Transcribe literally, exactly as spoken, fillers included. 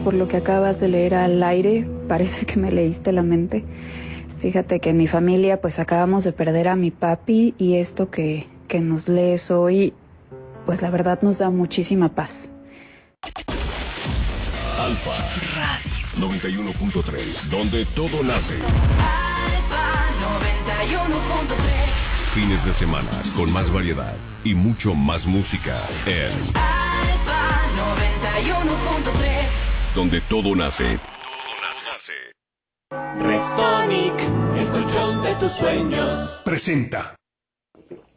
Por lo que acabas de leer al aire, parece que me leíste la mente. Fíjate que en mi familia pues acabamos de perder a mi papi y esto que, que nos lees hoy, pues la verdad nos da muchísima paz. Alfa Radio noventa y uno punto tres, donde todo nace. Alfa noventa y uno punto tres. Fines de semana con más variedad y mucho más música en Alfa noventa y uno punto tres. Donde todo nace. Todo nace. Rexonic, el colchón de tus sueños. Presenta.